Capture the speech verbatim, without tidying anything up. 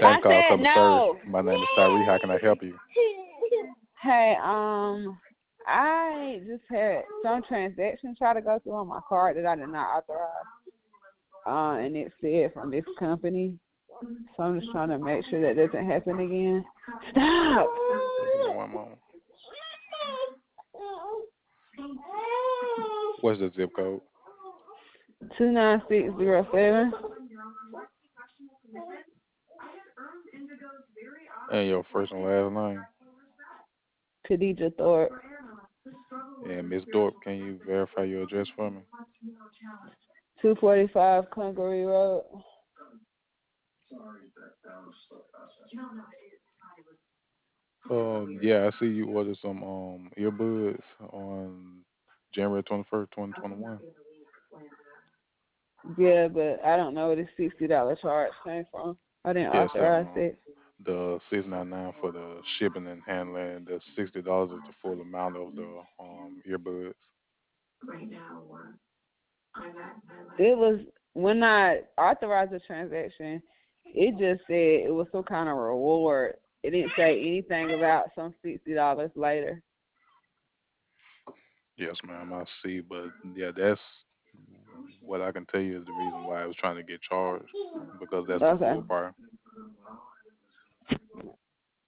I Thank call said customer service. no. My name is Tyree. How can I help you? Hey, um, I just had some transaction try to go through on my card that I did not authorize, uh, and it said from this company. So I'm just trying to make sure that doesn't happen again. Stop. Give me one moment. What's the zip code? Two nine six zero seven. And your first and last name. Khadija Thorpe. And Miss Dorp, can you verify your address for me? Two forty five Congaree Road. Um, yeah, I see you ordered some um earbuds on January twenty first, twenty twenty one. Yeah, but I don't know where the sixty dollar charge came from. I didn't Yes, authorize um, it. the six ninety nine for the shipping and handling. The sixty dollars is the full amount of the um earbuds. It was when I authorized the transaction, it just said it was some kind of reward. It didn't say anything about some sixty dollars later. Yes, ma'am, I see, but yeah, that's what I can tell you is the reason why I was trying to get charged because that's the Okay. full part.